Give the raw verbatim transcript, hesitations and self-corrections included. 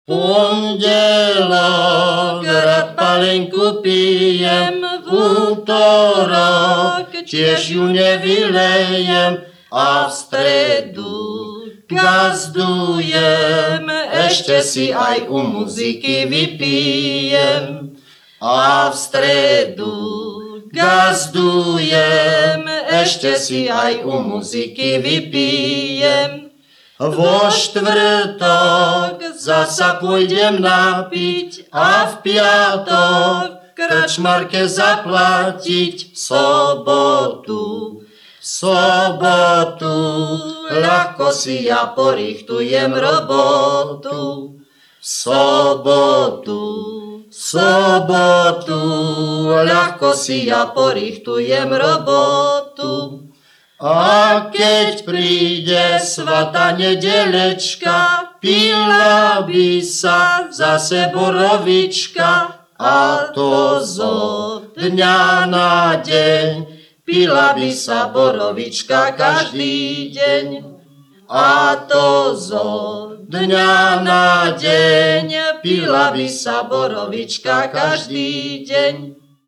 Pondelok rád palenku pijem, v útorok tiež ju nevylejem a v stredu gazdujem, ešte si aj u muziky vypijem. A v stredu gazdujem, ešte si aj u muziky vypijem. Vo štvrtok zasa pôjdem napiť a v piatok krčmarke zaplatiť. V sobotu, v sobotu ľahko si ja porichtujem robotu. V sobotu, v sobotu ľahko si ja porichtujem robotu. A keď príde svatá nedelečka, pila by sa zase borovička, a to zo dňa na deň. Pila by sa borovička každý deň, a to zo dňa na deň. Pila by sa borovička každý deň.